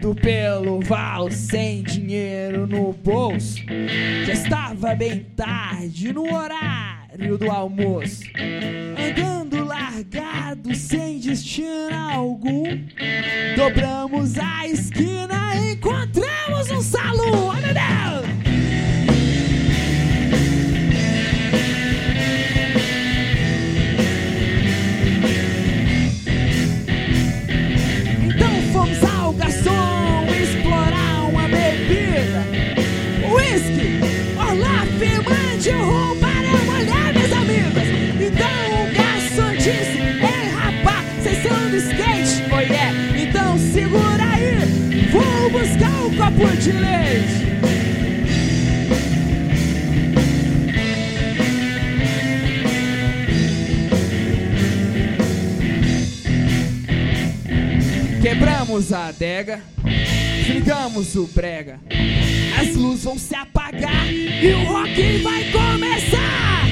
Andando pelo val sem dinheiro no bolso. Já estava bem tarde no horário do almoço. Andando largado sem destino algum, dobramos a esquina e encontramos um salão. Ai, meu Deus! Buscar um copo de leite. Quebramos a adega, desligamos o brega. As luzes vão se apagar e o rock vai começar.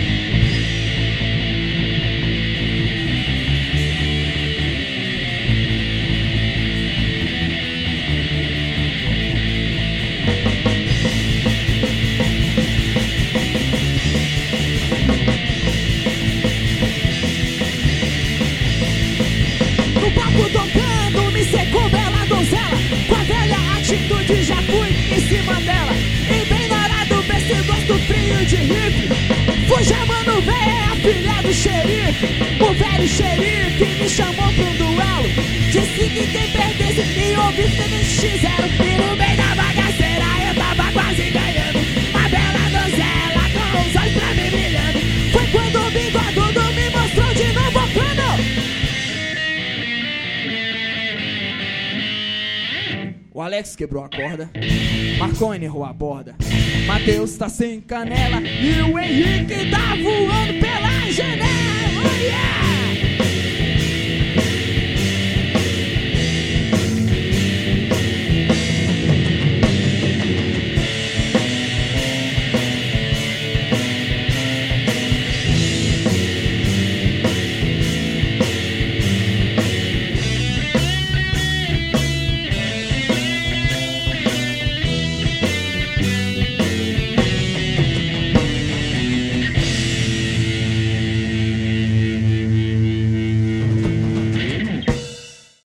Tocando, me secou bela donzela. Com a velha atitude já fui em cima dela. E bem na hora do gosto frio de hippie, fui chamando véia, a filha do xerife. O velho xerife me chamou pra um duelo. Disse que quem perdesse ia ouvir CNX0. E no meio da bagaceira eu tava quase ganhando. Uma bela donzela com os olhos pra mim brilhando. Foi quando o bigodudo me mostrou de novo o cano. O Alex quebrou a corda, Marconi errou a borda, Matheus tá sem canela e o Henrique tá voando pela janela. Oh, yeah!